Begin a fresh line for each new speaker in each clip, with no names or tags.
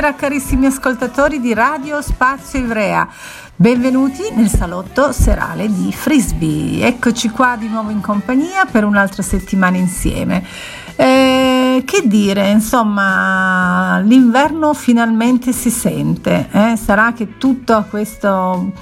Buonasera carissimi ascoltatori di Radio Spazio Ivrea, benvenuti nel salotto serale di Frisbee. Eccoci qua di nuovo in compagnia per un'altra settimana insieme. Che dire, insomma, l'inverno finalmente si sente, sarà che tutto questo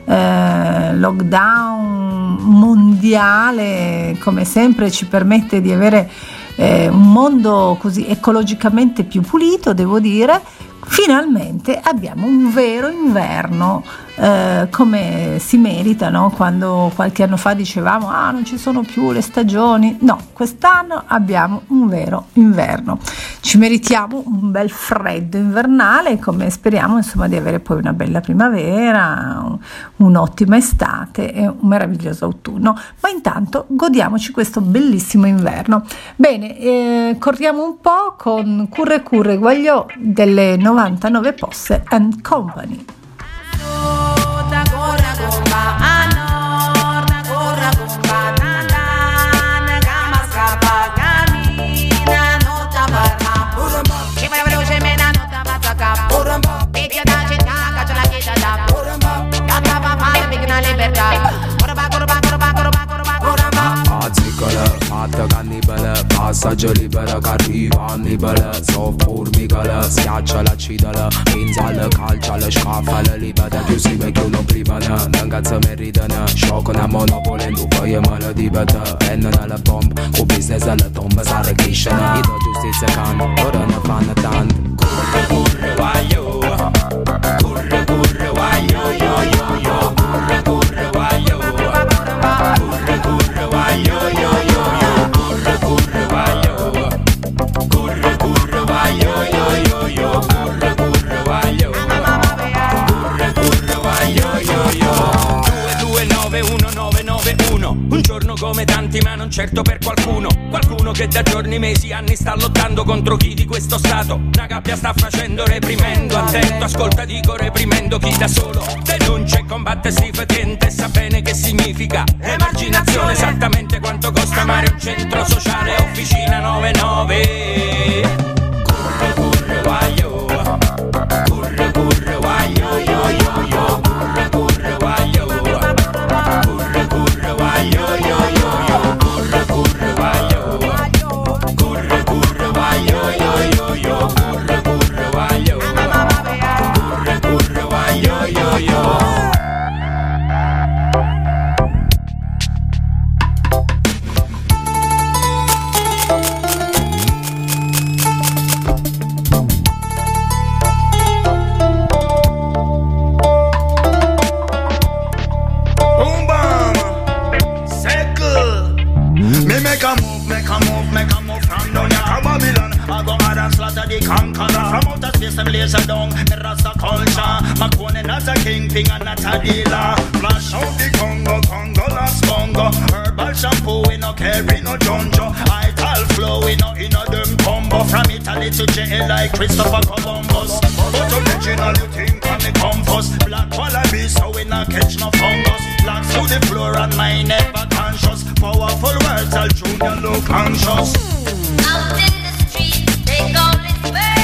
lockdown mondiale come sempre ci permette di avere un mondo così ecologicamente più pulito, devo dire. Finalmente abbiamo un vero inverno come si merita, no? Quando qualche anno fa dicevamo non ci sono più le stagioni, no, quest'anno abbiamo un vero inverno, ci meritiamo un bel freddo invernale, come speriamo insomma di avere poi una bella primavera, un'ottima estate e un meraviglioso autunno, ma intanto godiamoci questo bellissimo inverno. Bene, corriamo un po' con Curre Curre Guagliò delle 99 Posse and Company.
Fatta cannibale, passaggio libero che arriva annibale. So formicale, schiaccia la cidala, pinzala, calcia la scaffala, libera, più si vecchio non privana. Non cazzo meritano, sciocco una monopoly, tu poi è male di bata. Penna nella bomba, con business alla tomba, sarà crescere. I do giustizia can, ora ne fanno tanto. Curre curre guaglio, curre curre guaglio, yo yo yo. Curre curre guaglio, curre curre guaglio, yo yo. Un giorno come tanti ma non certo per qualcuno che da giorni, mesi, anni sta lottando contro chi di questo stato una gabbia sta facendo, reprimendo. Attento, ascolta, dico reprimendo chi da solo denuncia e combatte sti fetente, sa bene che significa emarginazione, esattamente quanto costa amare un centro sociale, officina 99. Curre curre guaglio, curre curre guaglio, yo yo yo. Curre curre guaglio, curre curre guaglio, yo yo yo. Curre curre guaglio, curre curre guaglio, yo yo yo. Curre curre guaglio, curre curre guaglio, yo yo.
Laser down, the Rasta culture. Macone not a kingpin and not a dealer. Flash out the Congo, Congo last Congo. Herbal shampoo, we no carry no jonjo. Ital flow, we no in a them combo. From Italy to jail like Christopher Columbus. But original you think on the compost. Black wallaby, so we not catch no fungus. Blacks to the floor and my never conscious. Powerful words, I'll junior look anxious.
Out in the street, they call it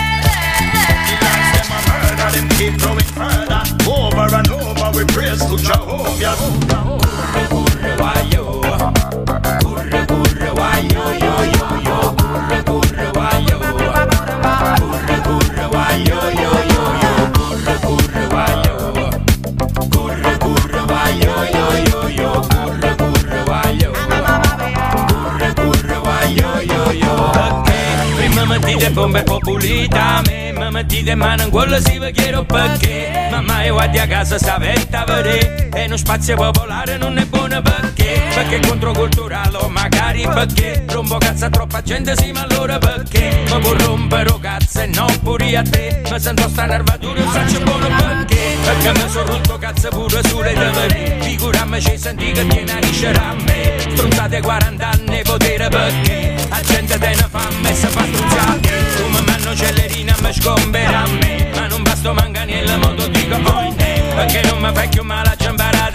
them keep growing further, over and over we praise to Jehovah. Curre curre guaglio, curre curre guaglio, yo yo yo. Curre curre guaglio, curre curre guaglio, yo yo yo. Curre curre guaglio, curre curre guaglio, yo yo yo. Curre curre guaglio, curre curre guaglio, yo yo. Perché prima mi dite bombe populita, mi dite ma non quello si vi chiedo perché. Mamma e guardi a casa sta vetta a vedere. E uno spazio popolare non è buono perché. Perché è controculturale o magari perché rompo cazzo a troppa gente, sì ma allora perché. Ma può rompere cazzo e non pure a te. Ma sento sta nervatura non so buono perché. Perché mi sono rotto cazzo pure sulle tavole. Figurami ci senti che tiene a riscere a me. Stronzate 40 anni potere perché. La gente te ne fa e si fa stronzate. Come manno cellerina mi sgombera a me. Ma non basta manganiello mo to dico oh ne. Perché non mi fai più male a giambare ad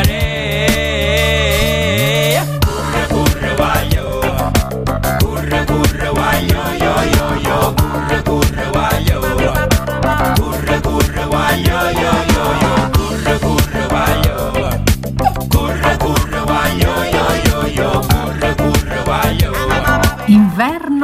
accare. Curre curre guaglio, curre curre guaglio, yo yo yo. Curre curre guaglio,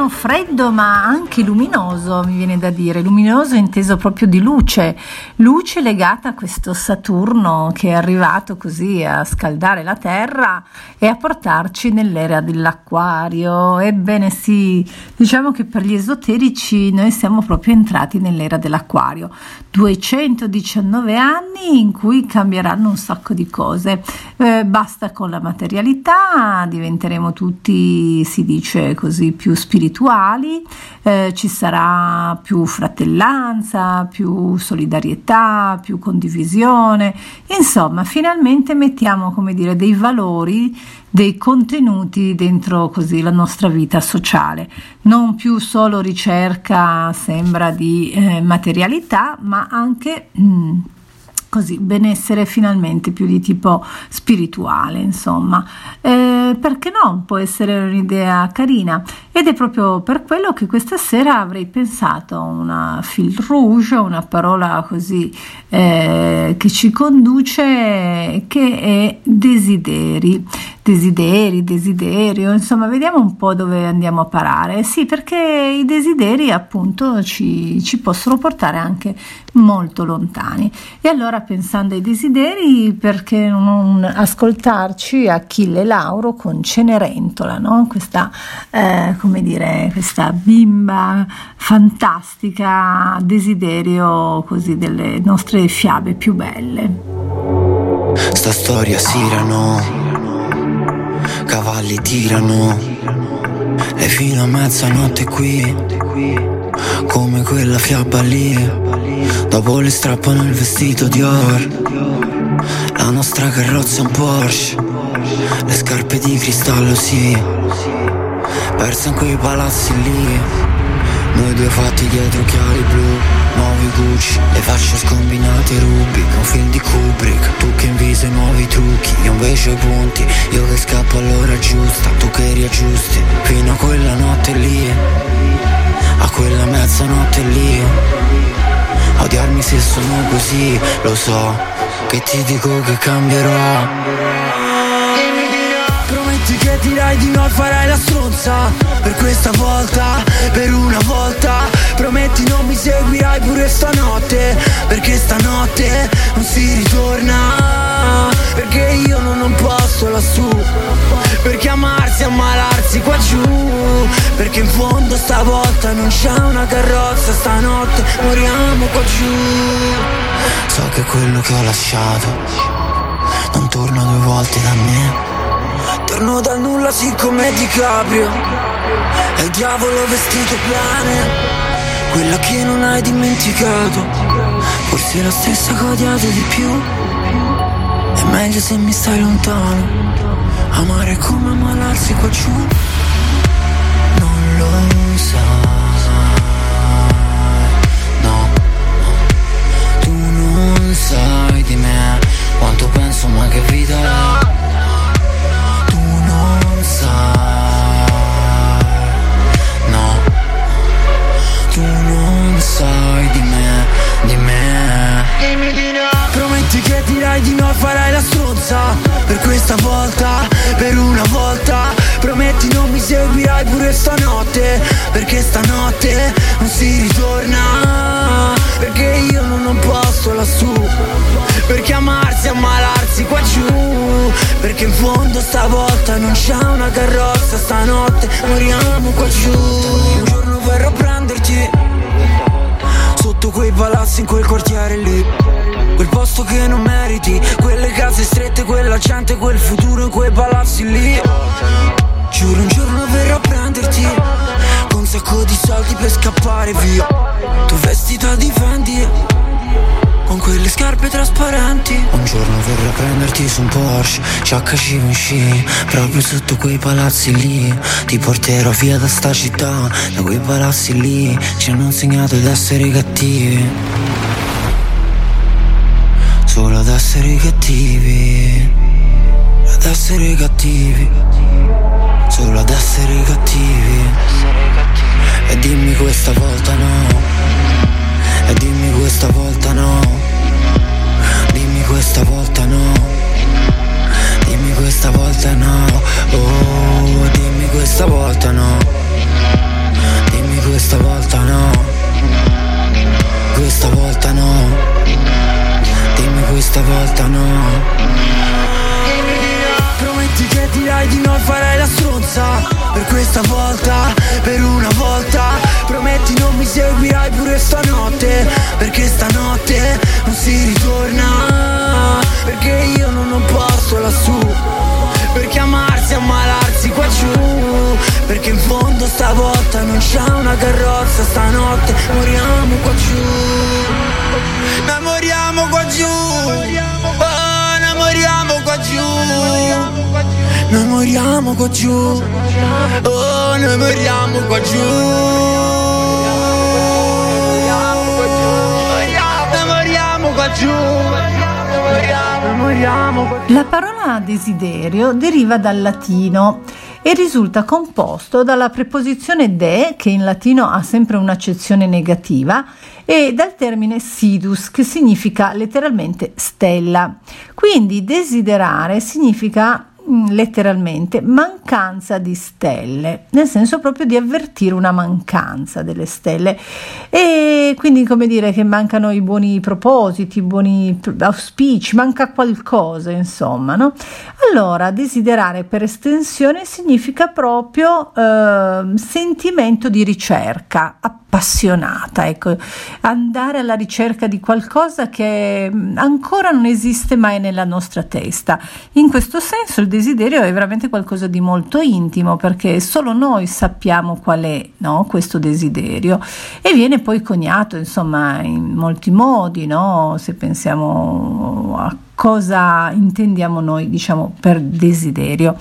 giorno freddo ma anche luminoso, mi viene da dire, luminoso inteso proprio di luce legata a questo Saturno che è arrivato così a scaldare la Terra e a portarci nell'era dell'Acquario. Ebbene sì, diciamo che per gli esoterici noi siamo proprio entrati nell'era dell'Acquario, 219 anni in cui cambieranno un sacco di cose, basta con la materialità, diventeremo tutti, si dice così, più spirituali, ci sarà più fratellanza, più solidarietà, più condivisione, insomma finalmente mettiamo, come dire, dei valori, dei contenuti dentro così la nostra vita sociale, non più solo ricerca sembra di materialità, ma anche così benessere finalmente più di tipo spirituale, insomma, perché no? Può essere un'idea carina, ed è proprio per quello che questa sera avrei pensato una fil rouge, una parola così che ci conduce, che è desiderio, insomma vediamo un po' dove andiamo a parare. Sì, perché i desideri appunto ci possono portare anche molto lontani, e allora pensando ai desideri, perché non ascoltarci Achille Lauro con Cenerentola, no? Questa come dire, questa bimba fantastica, desiderio così delle nostre fiabe più belle.
Sta storia Sirano, cavalli tirano, e fino a mezzanotte qui, come quella fiaba lì. Dopo le strappano il vestito Dior, la nostra carrozza è un Porsche, le scarpe di cristallo sì, persa in quei palazzi lì. Noi due fatti dietro occhiali blu, nuovi Gucci, le facce scombinate rubi, un film di Kubrick. Tu che invisi nuovi trucchi, io invece i punti. Io che scappo all'ora giusta, tu che riaggiusti. Fino a quella notte lì, a quella mezzanotte lì. Odiarmi se sono così, lo so, che ti dico che cambierò. Prometti che dirai di no, farai la stronza per questa volta, per una volta. Prometti non mi seguirai pure stanotte, perché stanotte non si ritorna. Perché io non ho un posto lassù, perché amarsi, ammalarsi qua giù. Perché in fondo stavolta non c'è una carrozza, stanotte moriamo qua giù. So che quello che ho lasciato non torna due volte da me. Torno dal nulla sì come DiCaprio, è il diavolo vestito bene, quella che non hai dimenticato, forse la stessa che ho odiato di più. È meglio se mi stai lontano, amare come ammalarsi qua giù. Non lo sai, no, tu non sai di me quanto penso, ma che vita è. No, tu non sai di me, di me. Prometti che dirai di no, farai la stronza per questa volta, per una volta. Prometti non mi seguirai pure stanotte, perché stanotte non si ritorna. Perché io non ho un posto lassù, perché amarsi, ammalarsi qua giù. Perché in fondo stavolta non c'è una carrozza, stanotte moriamo qua giù. Un giorno verrò a prenderti sotto quei palazzi in quel quartiere lì, quel posto che non meriti, quelle case strette, quella gente, quel futuro in quei palazzi lì. Giuro un giorno verrò a prenderti con un sacco di soldi per scappare via. Tu vestita di Fendi con quelle scarpe trasparenti. Un giorno verrò a prenderti su un Porsche HC proprio sotto quei palazzi lì. Ti porterò via da sta città, da quei palazzi lì. Ci hanno insegnato ad essere cattivi, solo ad essere cattivi, ad essere cattivi, solo ad essere cattivi. E dimmi questa volta no, e dimmi questa volta no, dimmi questa volta no, dimmi questa volta no, oh, dimmi questa volta no, no, dimmi questa volta no. Prometti che dirai di no e farai la stronza. Per questa volta, per una volta. Prometti non mi seguirai pure stanotte, perché stanotte non si ritorna. Perché io non ho posto lassù, perché amarsi e ammalarsi qua giù. Perché in fondo stavolta non c'è una carrozza. Stanotte moriamo qua giù. Noi moriamo qua giù. Oh, noi moriamo qua giù. Noi moriamo qua giù. Oh, noi moriamo qua giù. Noi moriamo qua giù.
La parola desiderio deriva dal latino e risulta composto dalla preposizione de, che in latino ha sempre un'accezione negativa, e dal termine sidus, che significa letteralmente stella. Quindi desiderare significa letteralmente mancanza di stelle, nel senso proprio di avvertire una mancanza delle stelle, e quindi come dire che mancano i buoni propositi, i buoni auspici, manca qualcosa, insomma, no? Allora desiderare per estensione significa proprio sentimento di ricerca appassionata, ecco, andare alla ricerca di qualcosa che ancora non esiste mai nella nostra testa. In questo senso il desiderio è veramente qualcosa di molto intimo, perché solo noi sappiamo qual è, no, questo desiderio, e viene poi coniato insomma in molti modi, no? Se pensiamo a cosa intendiamo noi, diciamo, per desiderio.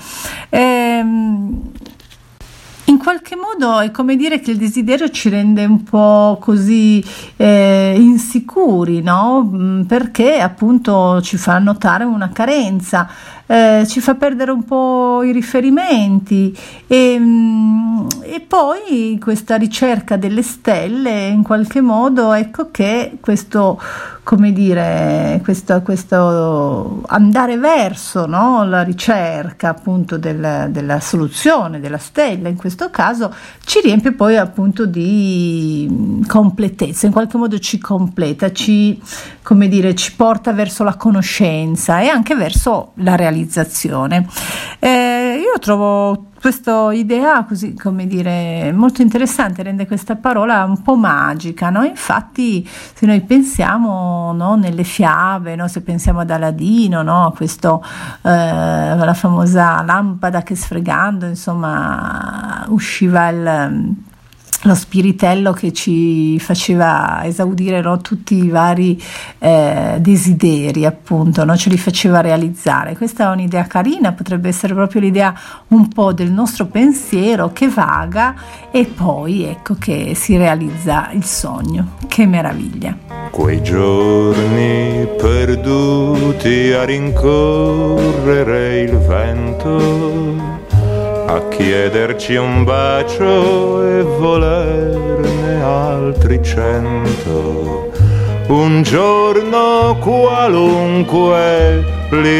In qualche modo è come dire che il desiderio ci rende un po' così insicuri, no? Perché appunto ci fa notare una carenza, ci fa perdere un po' i riferimenti, e poi questa ricerca delle stelle in qualche modo, ecco che questo, come dire, questo andare verso, no, la ricerca appunto della soluzione della stella, in questo caso ci riempie poi appunto di completezza, in qualche modo ci completa, come dire, ci porta verso la conoscenza e anche verso la realizzazione. Io trovo questa idea così, come dire, molto interessante, rende questa parola un po' magica, no? Infatti se noi pensiamo, no, nelle fiabe, no, se pensiamo ad Aladino, no, a questo la famosa lampada che sfregando insomma usciva lo spiritello che ci faceva esaudire, no, tutti i vari desideri, appunto, no, ce li faceva realizzare. Questa è un'idea carina, potrebbe essere proprio l'idea un po' del nostro pensiero che vaga e poi ecco che si realizza il sogno. Che meraviglia!
Quei giorni perduti a rincorrere il vento, a chiederci un bacio e volerne altri 100. Un giorno qualunque li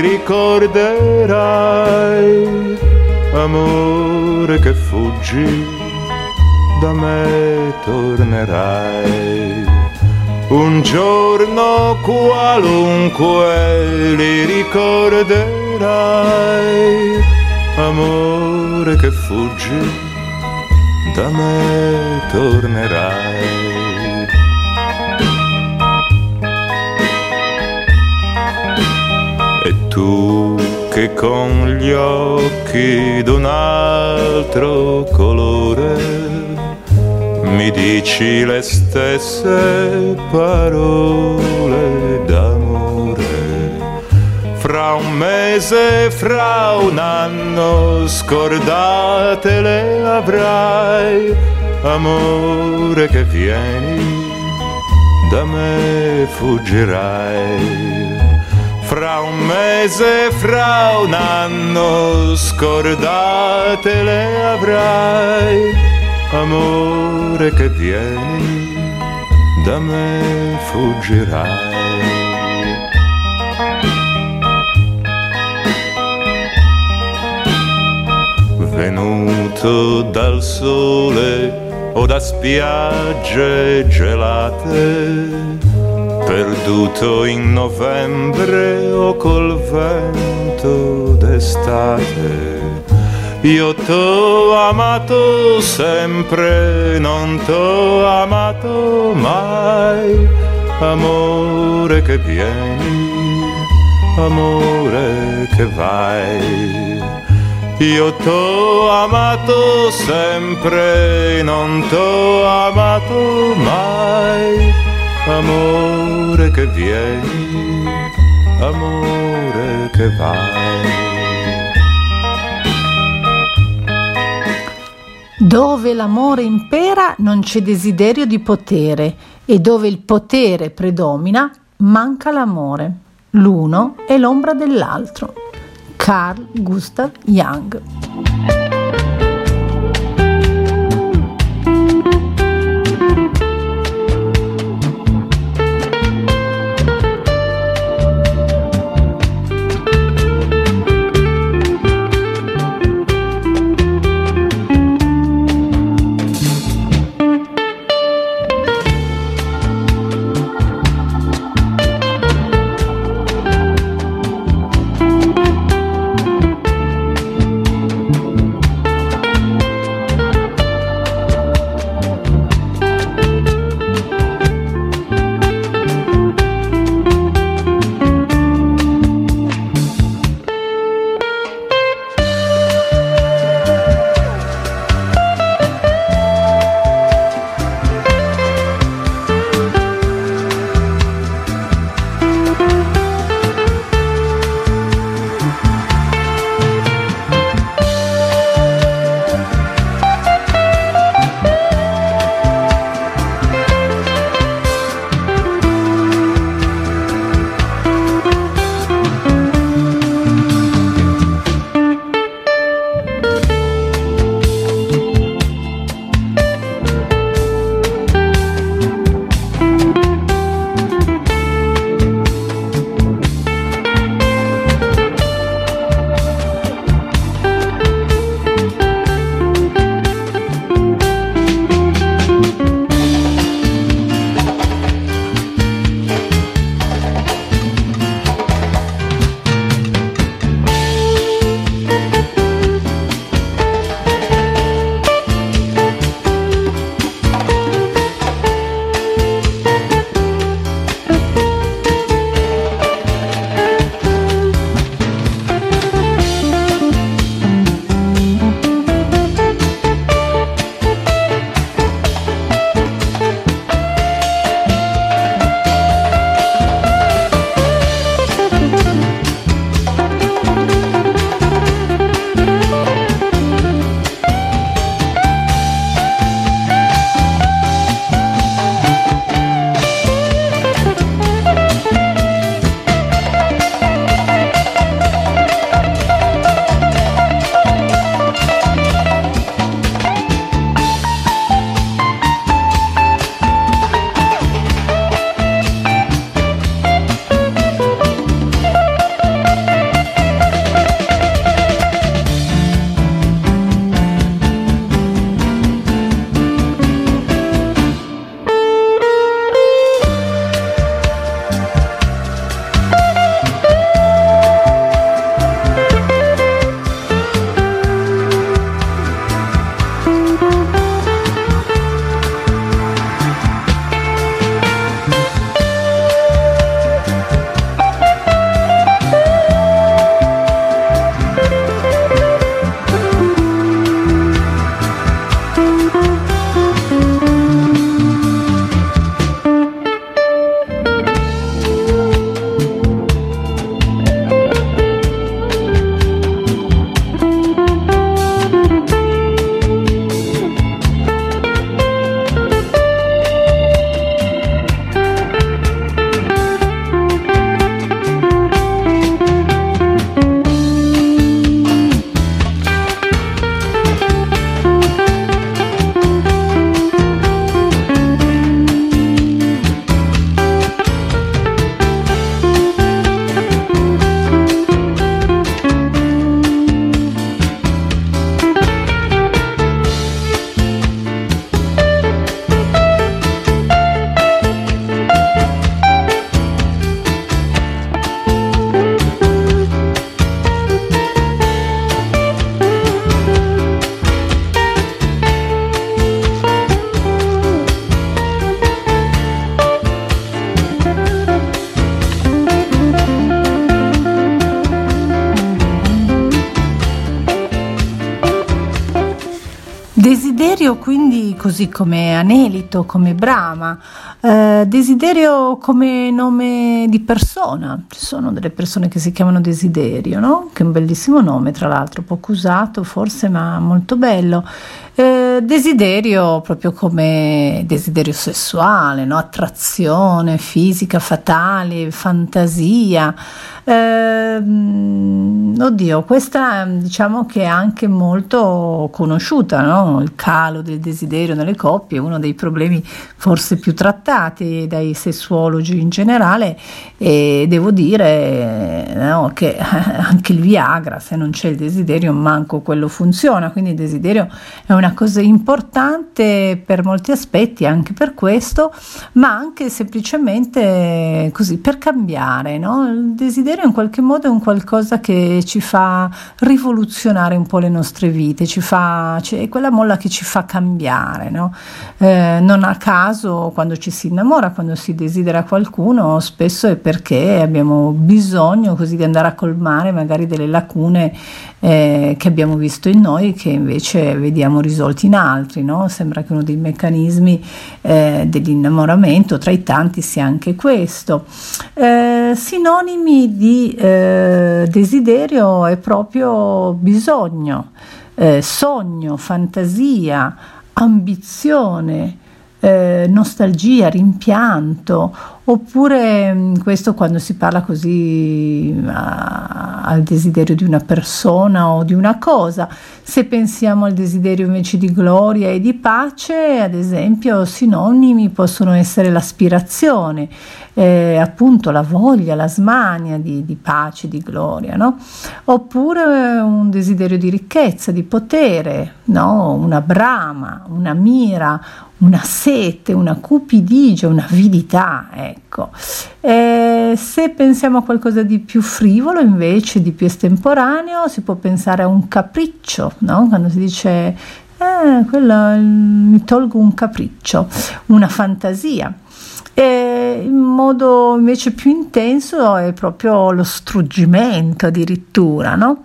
ricorderai, amore che fuggi, da me tornerai. Un giorno qualunque li ricorderai, amore che fuggi, da me tornerai. E tu che con gli occhi d'un altro colore mi dici le stesse parole d'amore, fra un mese, fra un anno scordate le avrai, amore che vieni, da me fuggirai. Fra un mese, fra un anno scordate le avrai, amore che vieni, da me fuggirai. Venuto dal sole o da spiagge gelate, perduto in novembre o col vento d'estate. Io t'ho amato sempre, non t'ho amato mai. Amore che vieni, amore che vai. Io t'ho amato sempre, non t'ho amato mai. Amore che vieni, amore che vai.
Dove l'amore impera non c'è desiderio di potere, e dove il potere predomina manca l'amore. L'uno è l'ombra dell'altro. Carl Gustav Jung. desiderio quindi così come anelito, come brama, desiderio come nome di persona. Ci sono delle persone che si chiamano Desiderio, no? Che è un bellissimo nome, tra l'altro, poco usato forse, ma molto bello. Desiderio proprio come desiderio sessuale, no? Attrazione fisica, fatale, fantasia. Oddio, questa diciamo che è anche molto conosciuta, no? Il calo del desiderio nelle coppie è uno dei problemi forse più trattati dai sessuologi in generale, e devo dire, no, che anche il Viagra, se non c'è il desiderio manco quello funziona, quindi il desiderio è una cosa importante per molti aspetti, anche per questo, ma anche semplicemente così per cambiare, no? Il desiderio in qualche modo è un qualcosa che ci fa rivoluzionare un po' le nostre vite, è quella molla che ci fa cambiare, no? Non a caso quando ci si innamora, quando si desidera qualcuno, spesso è perché abbiamo bisogno così di andare a colmare magari delle lacune che abbiamo visto in noi, che invece vediamo risolti in altri, no? Sembra che uno dei meccanismi dell'innamoramento tra i tanti sia anche questo. Sinonimi di desiderio è proprio bisogno, sogno, fantasia, ambizione, nostalgia, rimpianto, oppure questo quando si parla così al desiderio di una persona o di una cosa. Se pensiamo al desiderio invece di gloria e di pace, ad esempio, sinonimi possono essere l'aspirazione, appunto la voglia, la smania di pace, di gloria, no? Oppure un desiderio di ricchezza, di potere, no? Una brama, una mira, una sete, una cupidigia, un'avidità, ecco. Se pensiamo a qualcosa di più frivolo, invece di più estemporaneo, si può pensare a un capriccio, no? Quando si dice mi tolgo un capriccio, una fantasia. In modo invece più intenso è proprio lo struggimento addirittura, no?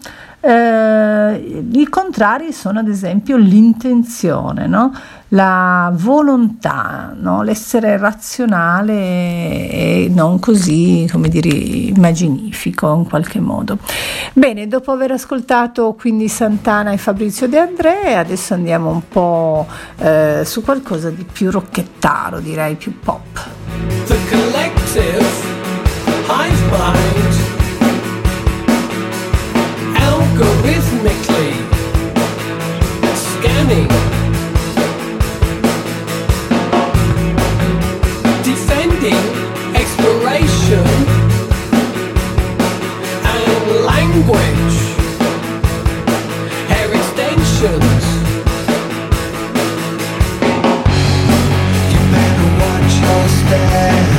I contrari sono ad esempio l'intenzione, no? La volontà, no? L'essere razionale e non così, come dire, immaginifico in qualche modo. Bene, dopo aver ascoltato quindi Santana e Fabrizio De André, adesso andiamo un po' su qualcosa di più rocchettaro, direi più pop.
The collective hive mind, algorithmically scanning, defending exploration and language, hair extensions. You better watch your step.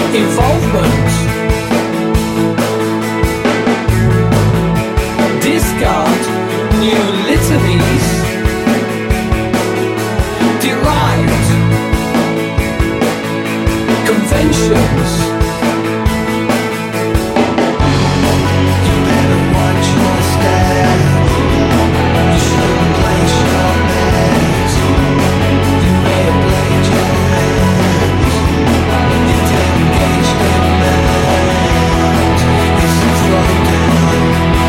involvement. Discard new litanies. Derived conventions. You better watch your step. You shouldn't place your bets. You may have played your hands. You take engagement match. It's a throwdown.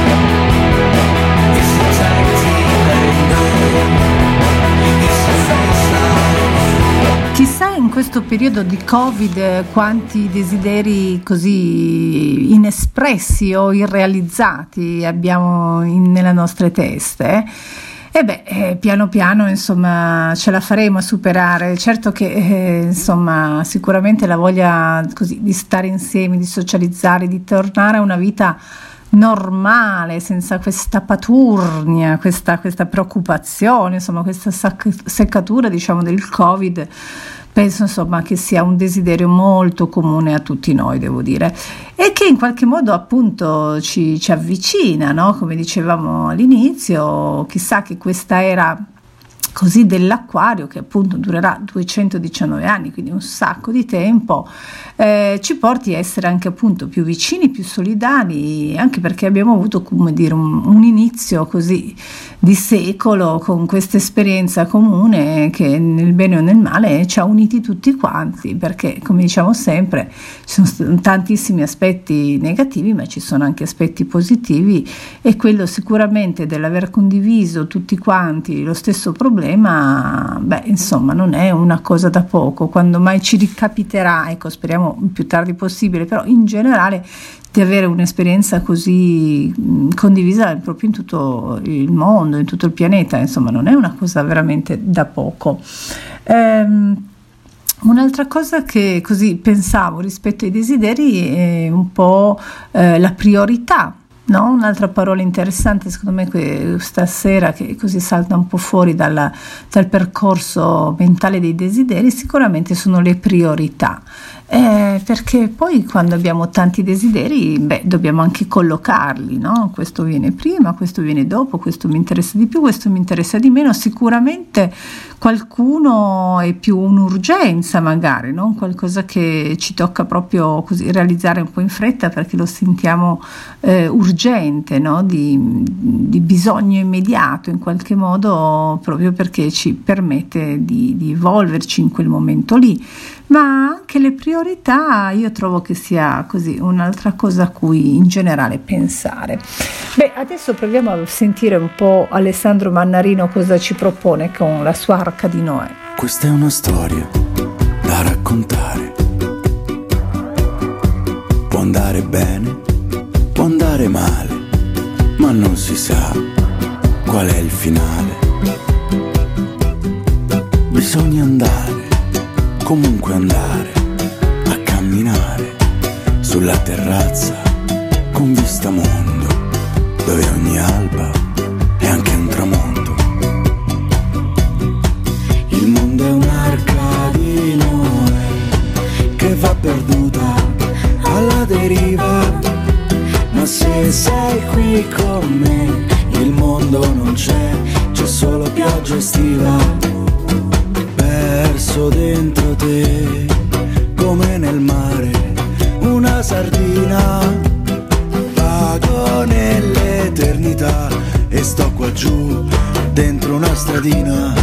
It's a tag team angle. It's a face-off.
Chissà in questo periodo di Covid quanti desideri così inespressi o irrealizzati abbiamo nelle nostre teste. E piano piano insomma ce la faremo a superare. Certo che insomma sicuramente la voglia così di stare insieme, di socializzare, di tornare a una vita normale, senza questa paturnia, questa preoccupazione, insomma questa seccatura diciamo del Covid, penso insomma che sia un desiderio molto comune a tutti noi, devo dire, e che in qualche modo appunto ci avvicina, no? Come dicevamo all'inizio, chissà che questa era così dell'acquario, che appunto durerà 219 anni, quindi un sacco di tempo, ci porti a essere anche appunto più vicini, più solidali, anche perché abbiamo avuto, come dire, un inizio così di secolo con questa esperienza comune che nel bene o nel male ci ha uniti tutti quanti, perché come diciamo sempre ci sono tantissimi aspetti negativi ma ci sono anche aspetti positivi, e quello sicuramente dell'aver condiviso tutti quanti lo stesso problema, insomma non è una cosa da poco. Quando mai ci ricapiterà, ecco, speriamo il più tardi possibile, però in generale di avere un'esperienza così condivisa proprio in tutto il mondo, in tutto il pianeta, insomma non è una cosa veramente da poco. Un'altra cosa che così pensavo rispetto ai desideri è un po' la priorità, no? Un'altra parola interessante secondo me stasera, che così salta un po' fuori dal percorso mentale dei desideri, sicuramente sono le priorità. Perché poi quando abbiamo tanti desideri dobbiamo anche collocarli, no? Questo viene prima, questo viene dopo, questo mi interessa di più, questo mi interessa di meno. Sicuramente qualcuno è più un'urgenza, magari, no? Qualcosa che ci tocca proprio così realizzare un po' in fretta perché lo sentiamo urgente, no? Di bisogno immediato in qualche modo, proprio perché ci permette di evolverci in quel momento lì. Ma anche le priorità io trovo che sia così un'altra cosa a cui in generale pensare. Adesso proviamo a sentire un po' Alessandro Mannarino cosa ci propone con la sua Arca di Noè.
Questa è una storia da raccontare. Può andare bene, può andare male, ma non si sa qual è il finale. Bisogna andare, comunque andare, a camminare sulla terrazza con vista mondo, dove ogni alba è anche un tramonto. Il mondo è un'arca di Noè che va perduta alla deriva, ma se sei qui con me il mondo non c'è solo pioggia estiva. Perso dentro te, come nel mare, una sardina. Vago nell'eternità e sto qua giù, dentro una stradina.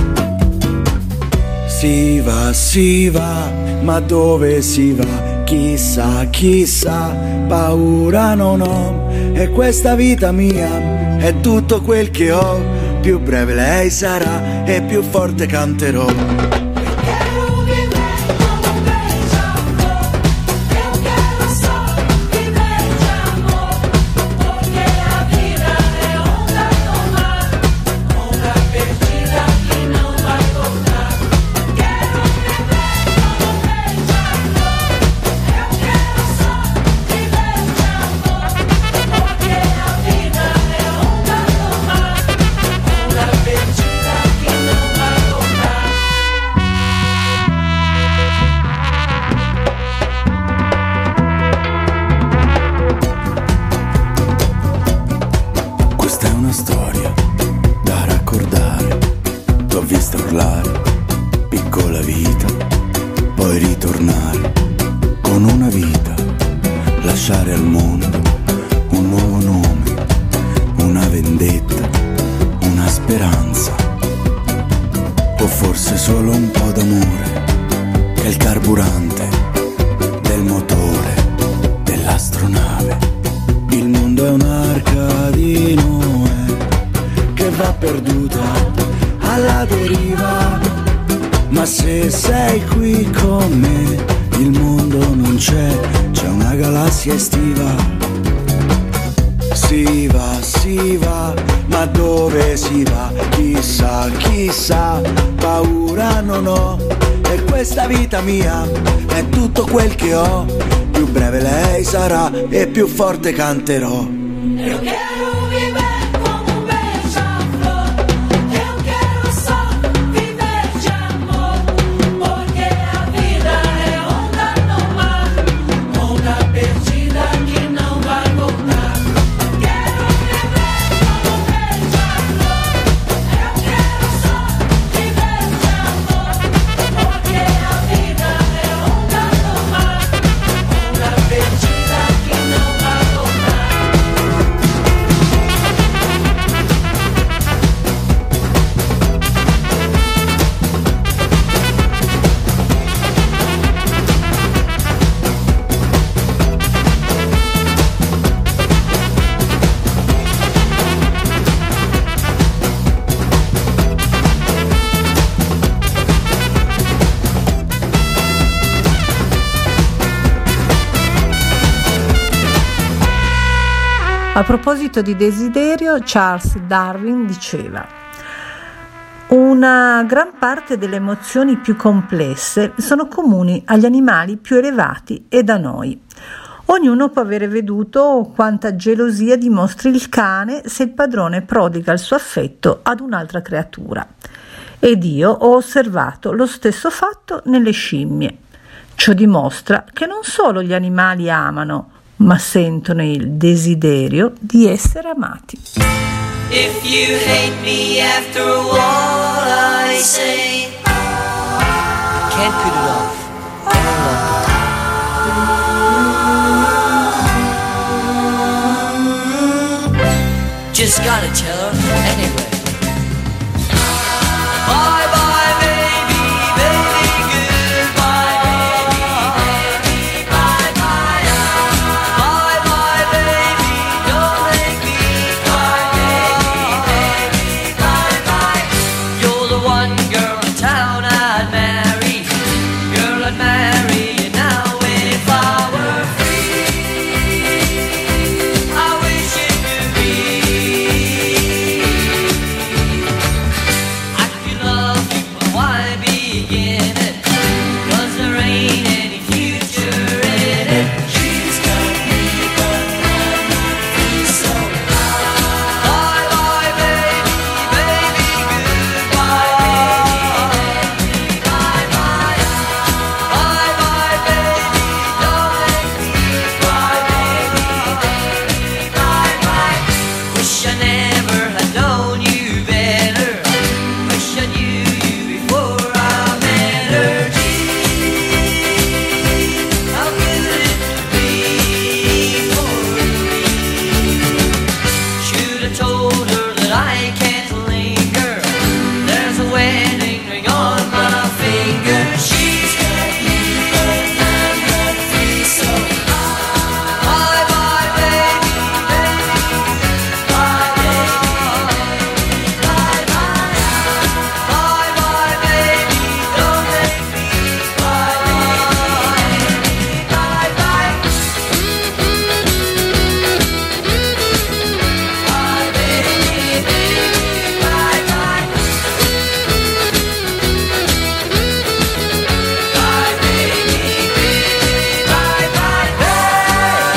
Si va, ma dove si va? Chissà, chissà, paura non ho. E questa vita mia è tutto quel che ho. Più breve lei sarà e più forte canterò.
perduta alla deriva. Ma se sei qui con me, il mondo non c'è una galassia estiva. Si va, ma dove si va? Chissà, chissà, paura non ho. E questa vita mia è tutto quel che ho. Più breve lei sarà e più forte canterò.
Eu quero viver como um beija-flor. Eu quero só viver de amor. Porque a vida é onda no mar, onda perdida que não vai voltar. Quero viver como um beija-flor. Eu quero só viver de amor. Porque a vida é onda no mar, onda perdida que não vai voltar.
A proposito di desiderio, Charles Darwin diceva: una gran parte delle emozioni più complesse sono comuni agli animali più elevati e da noi. Ognuno può avere veduto quanta gelosia dimostri il cane se il padrone prodiga il suo affetto ad un'altra creatura. Ed io ho osservato lo stesso fatto nelle scimmie. Ciò dimostra che non solo gli animali amano, ma sentono il desiderio di essere amati.
If you hate me after what I say, can't put it off any longer. Just gotta tell her anyway. Bye bye baby, baby, goodbye baby, bye bye. Bye bye baby, don't make me cry baby, bye bye. You're the one girl in town I'd marry, girl I'd marry you now if I were free. I wish it could be. I could love you, but why begin it? 'Cause there ain't any future in it. She's got me, but I'm not free, so bye bye baby, baby, goodbye baby, bye bye. Bye bye baby, don't make me cry baby, bye bye. Wish I never had known you better. Wish I knew you before I met her. Gee, how good it would be for me. Should have told her that I can't linger. There's a wedding ring on my finger. She's got you, but I'm not free, so bye bye baby, baby, bye baby, bye bye. Bye bye baby, don't make me cry baby, bye bye. Bye baby, bye bye. Bye baby, bye bye.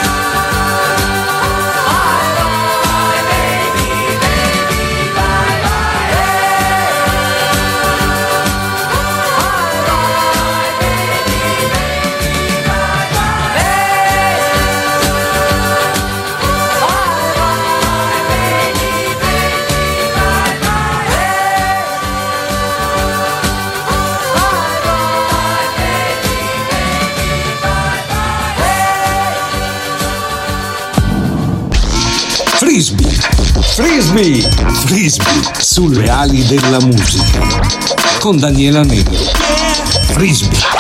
Frisbee, Frisbee, Frisbee sulle ali della musica con Daniela Negro. Frisbee.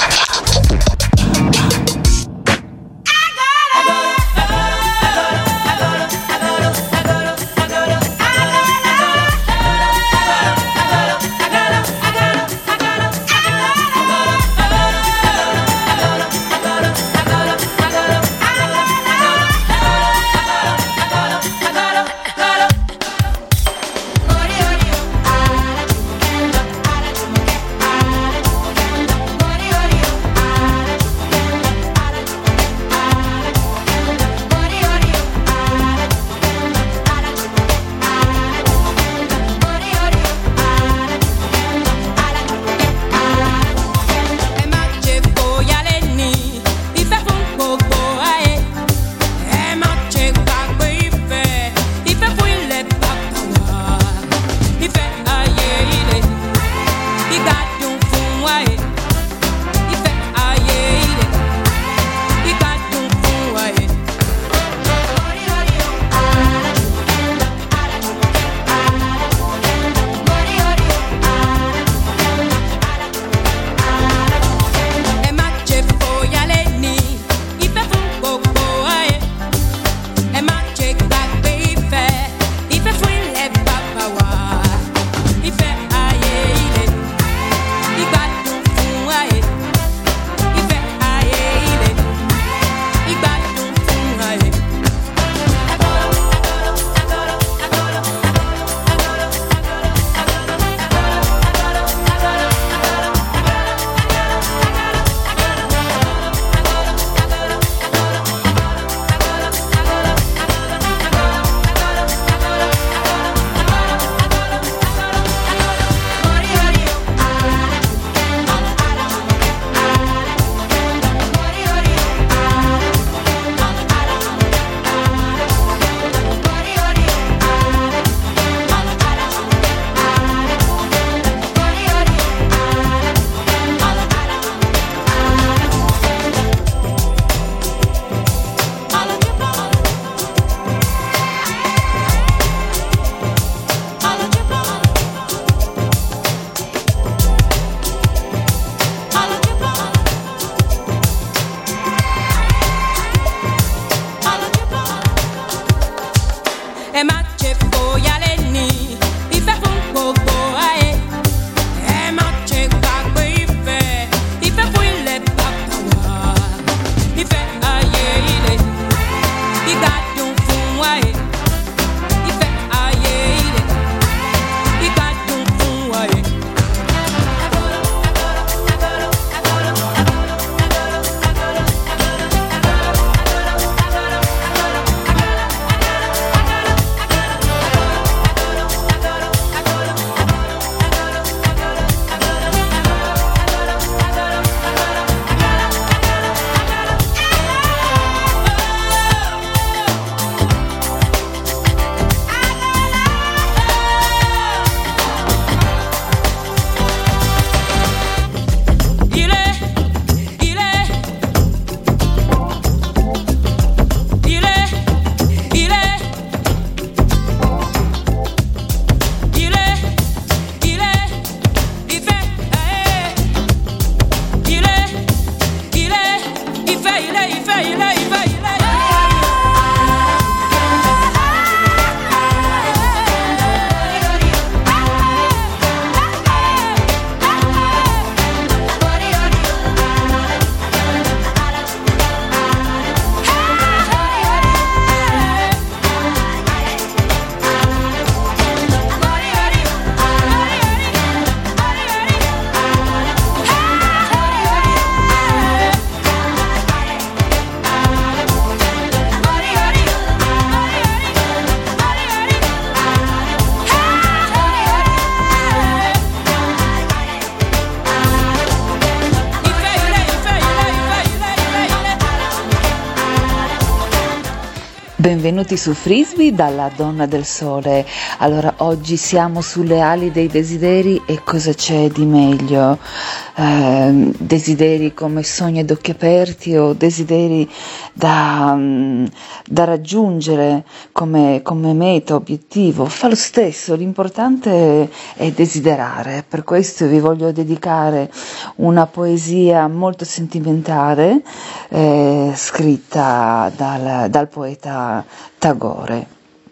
Benvenuti su Frisbee dalla Donna del Sole. Allora, oggi siamo sulle ali dei desideri e cosa c'è di meglio? Desideri come sogni ad occhi aperti o desideri da raggiungere come meta, obiettivo? Fa lo stesso, l'importante è desiderare. Per questo vi voglio dedicare una poesia molto sentimentale scritta dal poeta Tagore.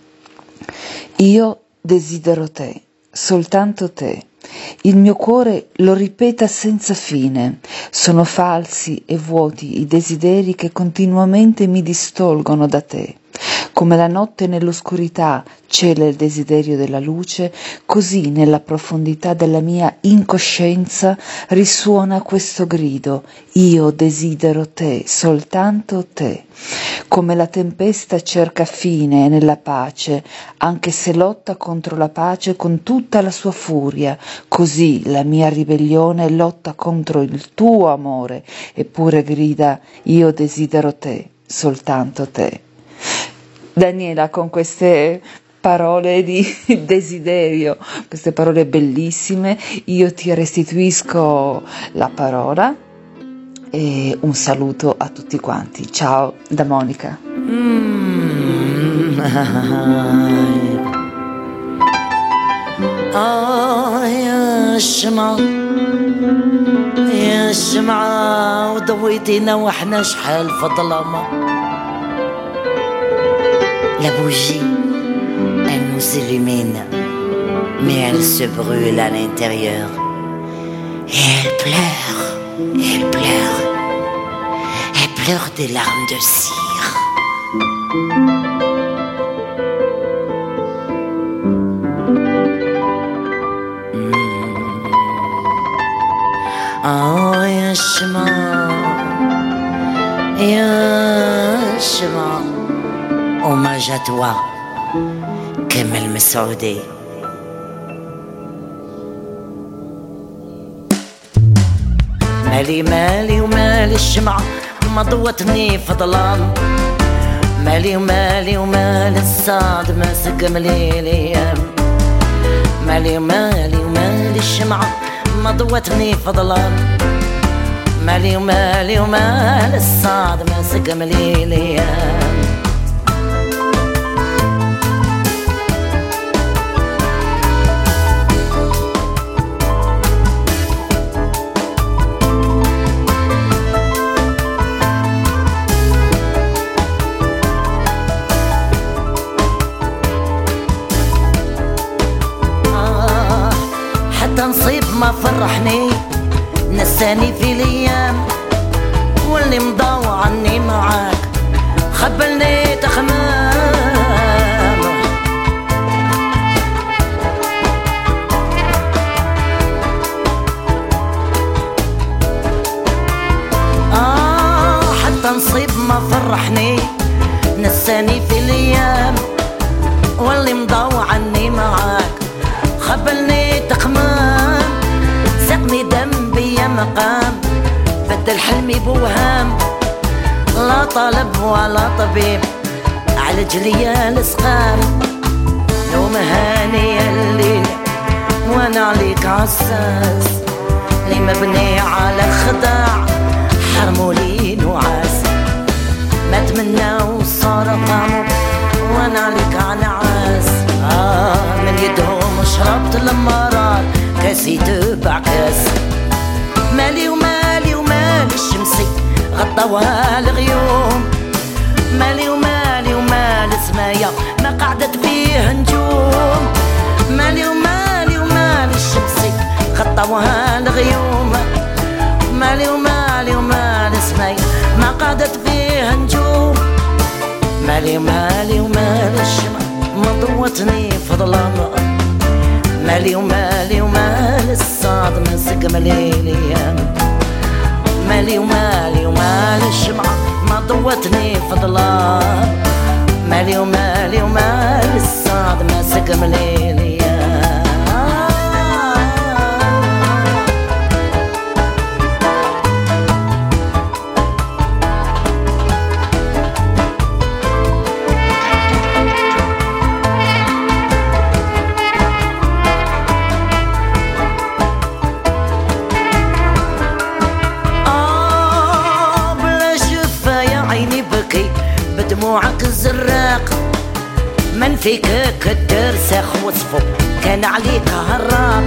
Io desidero te, soltanto te. Il mio cuore lo ripeta senza fine. Sono falsi e vuoti i desideri che continuamente mi distolgono da te. Come la notte nell'oscurità cela il desiderio della luce, così nella profondità della mia incoscienza risuona questo grido: io desidero te, soltanto te. Come la tempesta cerca fine nella pace, anche se lotta contro la pace con tutta la sua furia, così la mia ribellione lotta contro il tuo amore, eppure grida: io desidero te, soltanto te. Daniela, con queste parole di desiderio, queste parole bellissime, io ti restituisco la parola e un saluto a tutti quanti. Ciao da Monica.
يا الشمعة وضويتينا واحنا شحال في الظلمة. La bougie, elle nous illumine, mais elle se brûle à l'intérieur. Et elle pleure, elle pleure, elle pleure des larmes de cire. Oh, يا الشمع hommage à toi, Kamel Messoudi. مالي ومالي الشمعة ما ضوتني في ظلام. مالي ومالي الصاد ما سقم لي الايام. مالي ومالي الشمعة ما ضوتني في ظلام. مالي ومالي الصاد ما سقم لي الايام. نصيب ما فرحني نساني في الايام. واللي مضاو عني معاك خبلني تخمام. حتى نصيب ما فرحني نساني في الايام. واللي مضاو عني معاك خبلني تخمام. سقني دم بيا مقام بدل حلمي بوهام. لا طالب ولا طبيب عالج ليا السقام. نوم هاني الليل وانا عليك عساس. لي مبني على خداع حرمولي نعاس. ما تمنى وصار طعمه وانا عليك نعاس. من يدهم شربت المرار كاسي تبع كاس. مالي ومالي الشمسي غطى غطوها الغيوم مالي ومالي ومال سمايا ما قعدت فيه نجوم مالي ومالي ومال الشمسي غطوها الغيوم مالي ومالي ومال سمايا ما قعدت فيه نجوم مالي ومالي ومال الشمع ما ضوتني في ظلام مالي ومالي ومال الصاد مسك مليلي مالي ومالي ومال الشمعة ما ضوتني في ظلام مالي ومالي ومال الصاد مسك مليلي بدموعك الزراق من فيك كالدرسخ وصفه كان عليك هراق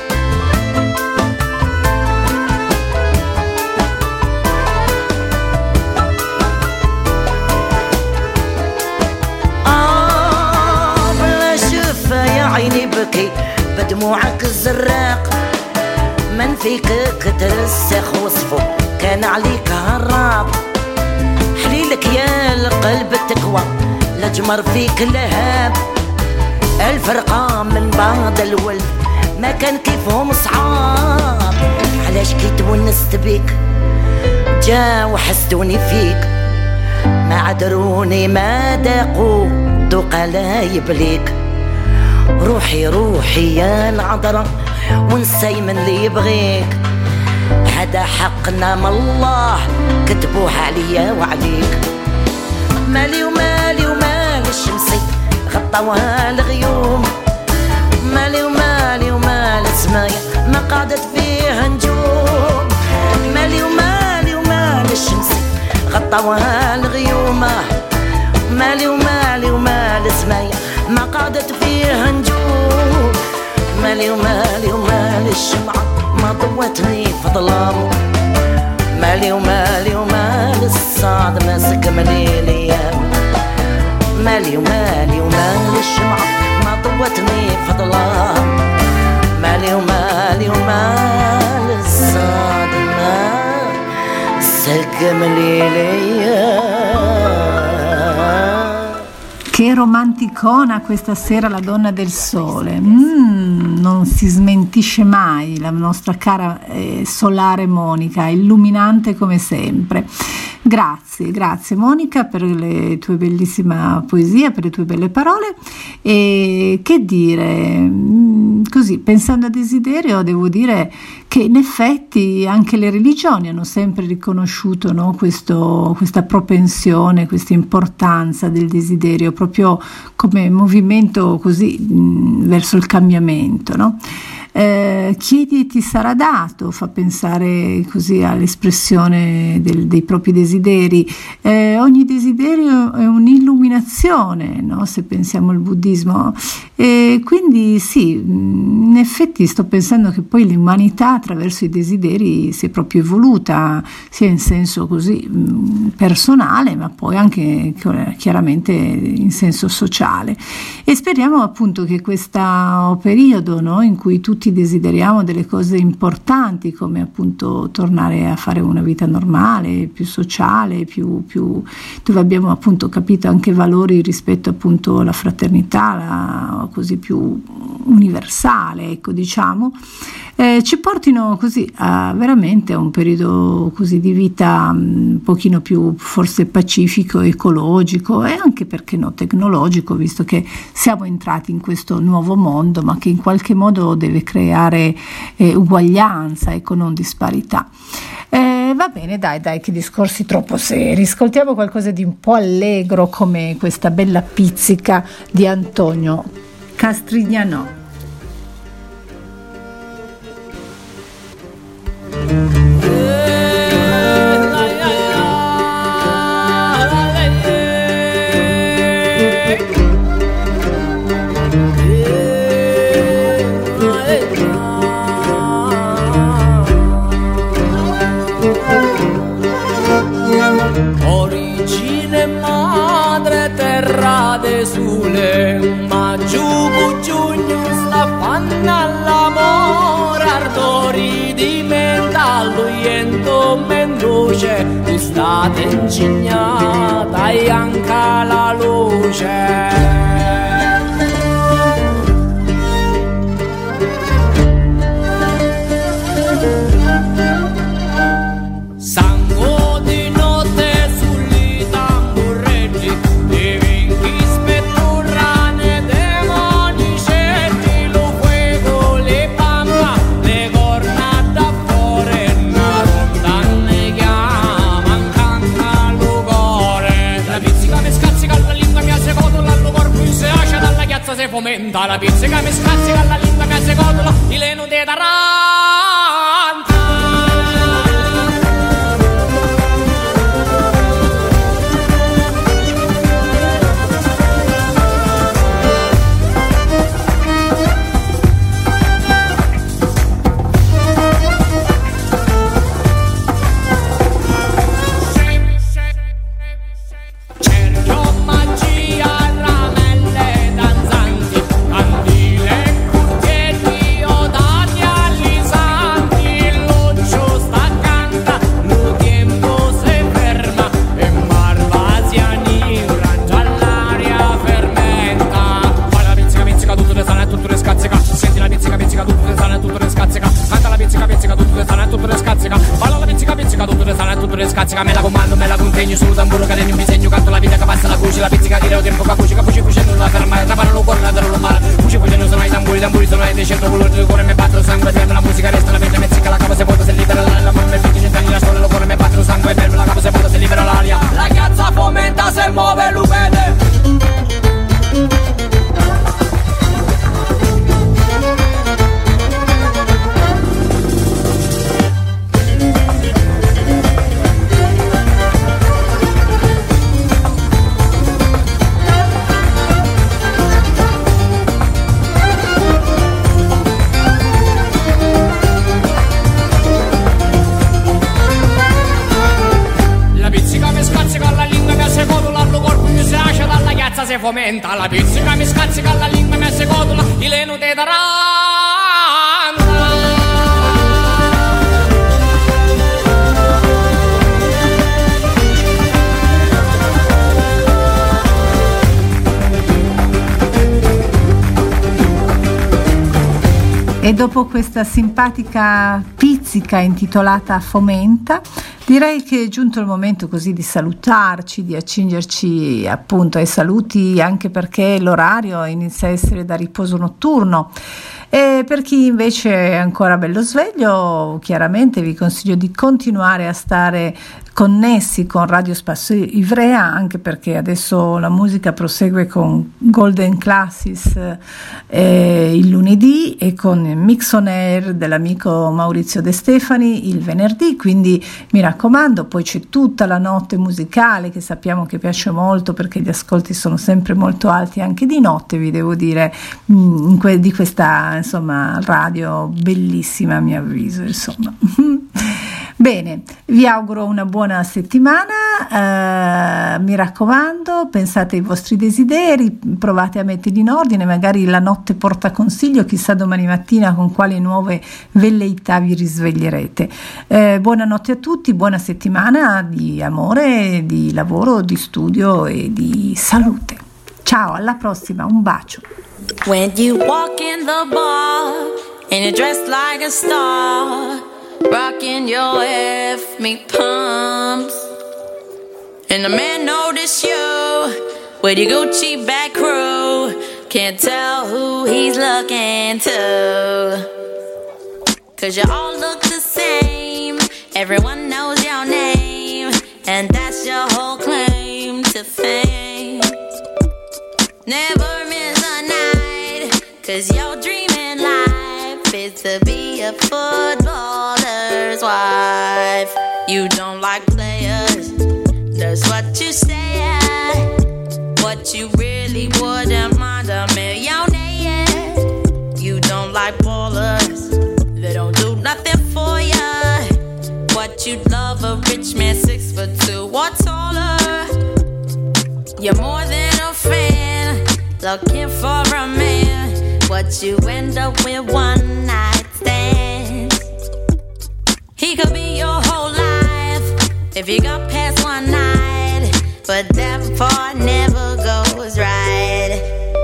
بلا شفا يا عيني بكي بدموعك الزراق من فيك كترسخ وصفه كان عليك هراق حليلك يا القلب التقوى لجمر فيك اللهاب الفرقة من بعض الولد ما كان كيفهم صعاب علاش كي تونست بيك جا وحسدوني فيك ما عذروني ما داقوا دوق لا يبليك روحي روحي يا العذرة ونسي من اللي يبغيك هذا حقنا من الله كتبوه عليا وعليك مالي ومالي ومال الشمسي غطوها الغيوم مالي ومالي ومال سمايا ما قعدت فيه نجوم مالي ومالي ومال الشمسي غطوها الغيوم مالي ومالي ومال سمايا ما قعدت فيه نجوم مالي ومالي ومال الشمعة ما ضوتني في ظلام مالي ومالي ومال الصعد ماسك مليلي مالي ومالي ومال الشمعة ما ضوتني في ظلام مالي ومالي ومال الصعد ماسك مليلي.
Che romanticona questa sera la donna del sole, non si smentisce mai la nostra cara solare Monica, illuminante come sempre. Grazie Monica per le tue bellissima poesia, per le tue belle parole. E che dire, così pensando a desiderio devo dire che in effetti anche le religioni hanno sempre riconosciuto, no, questa propensione, questa importanza del desiderio proprio come movimento così verso il cambiamento, no? Chiedi e ti sarà dato, fa pensare così all'espressione dei propri desideri. Ogni desiderio è un'illuminazione, no? Se pensiamo al buddismo, quindi sì, in effetti sto pensando che poi l'umanità attraverso i desideri si è proprio evoluta, sia in senso così personale, ma poi anche chiaramente in senso sociale, e speriamo appunto che questo periodo, no, in cui tutti desideriamo delle cose importanti come appunto tornare a fare una vita normale, più sociale, più dove abbiamo appunto capito anche valori rispetto appunto alla fraternità, così più universale, ecco, diciamo, ci portino così a veramente a un periodo così di vita un pochino più forse pacifico, ecologico e anche, perché no, tecnologico, visto che siamo entrati in questo nuovo mondo, ma che in qualche modo deve creare uguaglianza, ecco, non disparità. Va bene, dai, che discorsi troppo seri. Ascoltiamo qualcosa di un po' allegro come questa bella pizzica di Antonio Castiglianò.
Origine madre terra de sule, ma giù giugno sta fanno all'amore, ardori di metallo iento menduce, tu state ingignata e anche la luce. Se fomenta la pizzica mi scazzica la lingua mi assecotola di leno de taranta. Cerchio magia ramelle danzanti, candele cucchietti odati allisanti, l'occhio sta canta, lo tempo se ferma e marvasiani rangia l'aria fermenta. Fai la pizzica tutto le sana e tutto le scazzica, senti la pizzica tutto le sana e tutto le scazzica, canta la pizzica tutto le sana e tutto le scazzica, falla la pizzica tutto le sana e tutto le scazzica, me la comando, me la contegno sul tamburo che legno un disegno, canto la vita che passa la cuci, la pizzica di reo tempo capuci, capuci fucendo la fermare, trapano lo cuore, la lo male, fuci fucendo sono i tamburi sono i decerto, colore del cuore mi batte lo sangue, sento la musica resta la mente, mezzica la capa se vuota, se libera la mano, mi pitti cent'anni la storia, lo cuore mi batte lo sangue, fermo la capa se vuota, se libera l'aria, la cazza fomenta, se muove, lo vede. Se fomenta la pizzica mi scazzica la lingua mi assecotola di leno de taranta.
E dopo questa simpatica pizzica intitolata Fomenta, direi che è giunto il momento così di salutarci, di accingerci appunto ai saluti, anche perché l'orario inizia a essere da riposo notturno. E per chi invece è ancora bello sveglio, chiaramente vi consiglio di continuare a stare connessi con Radio Spasso Ivrea, anche perché adesso la musica prosegue con Golden Classes il lunedì e con Mix on Air dell'amico Maurizio De Stefani il venerdì, quindi mi raccomando, poi c'è tutta la notte musicale che sappiamo che piace molto perché gli ascolti sono sempre molto alti anche di notte, vi devo dire, di questa insomma radio bellissima a mio avviso, insomma. Bene, vi auguro una buona settimana, mi raccomando, pensate ai vostri desideri, provate a metterli in ordine, magari la notte porta consiglio, chissà domani mattina con quali nuove velleità vi risveglierete. Buonanotte a tutti, buona settimana di amore, di lavoro, di studio e di salute. Ciao, alla prossima, un bacio.
When you walk in the bar and you're dressed like a star, rocking your F-me pumps, and the man notice you with your Gucci back crew, can't tell who he's looking to, 'cause you all look the same, everyone knows your name, and that's your whole claim to fame. Never miss a night, 'cause your dream in life is to be a footballer's wife. You don't like players, that's what you say. What you really wouldn't mind a millionaire. You don't like ballers, they don't do nothing for you. What But you'd love a rich man 6'2" or taller. You're more than a fan, looking for a man, but you end up with one night stand. He could be your whole life if you got past one night, but that part never goes right.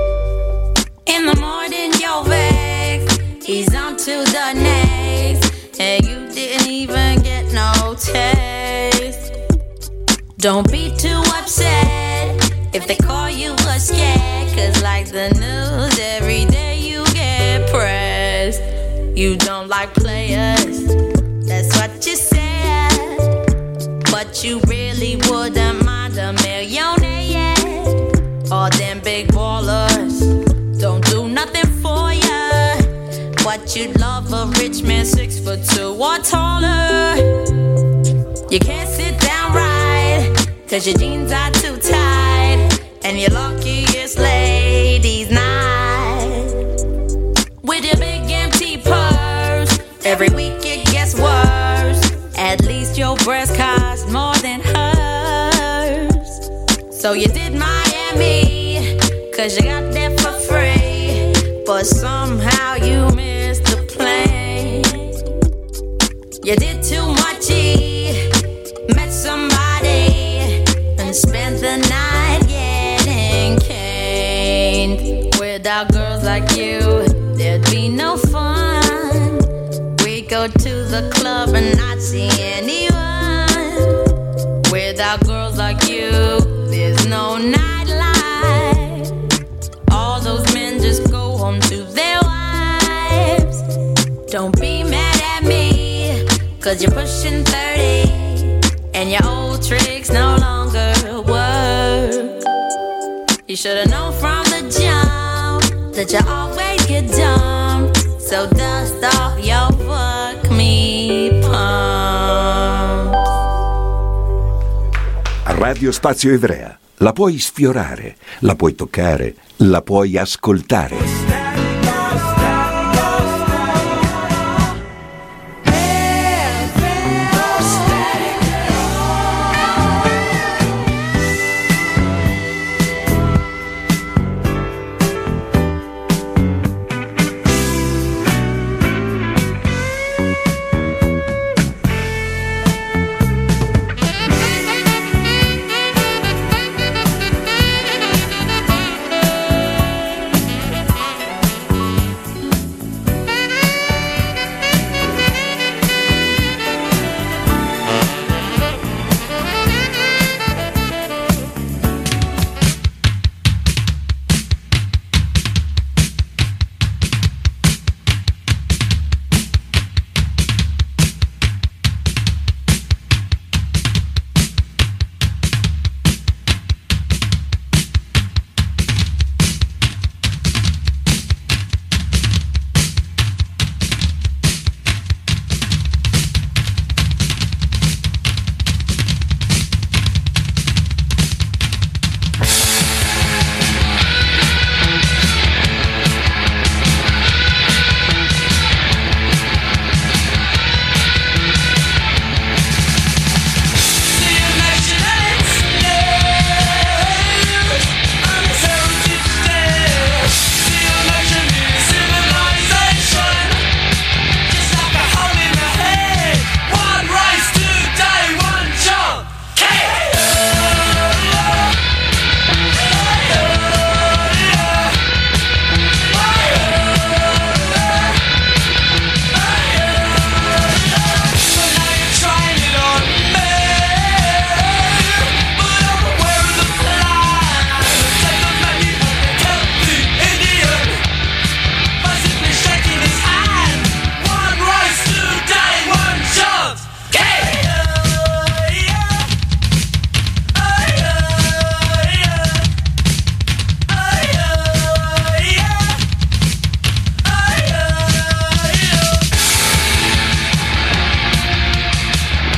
In the morning you're vexed, he's on to the next, and you didn't even get no taste. Don't be too upset if they call you a scared, cause like the news, every day you get pressed. You don't like players, that's what you said, but you really wouldn't mind a millionaire. All them big ballers don't do nothing for ya, but you'd love a rich man 6'2" or taller. You can't sit down right, cause your jeans are too tight, and your luckiest ladies night. With your big empty purse, every week it gets worse. At least your breast costs more than hers. So you did Miami, cause you got there for free, but somehow you missed the plane. You did too much, met somebody, and spent the night getting caned. Without girls like you, there'd be no fun. We go to the club and not see anyone. Without girls like you, there's no nightlife. All those men just go home to their wives. Don't be mad at me, cause you're pushing 30, and your old tricks no longer work. You should've known from the jump that you always get dumped. So dust off your fuck me pumps.
Radio Spazio Ivrea. La puoi sfiorare, la puoi toccare, la puoi ascoltare.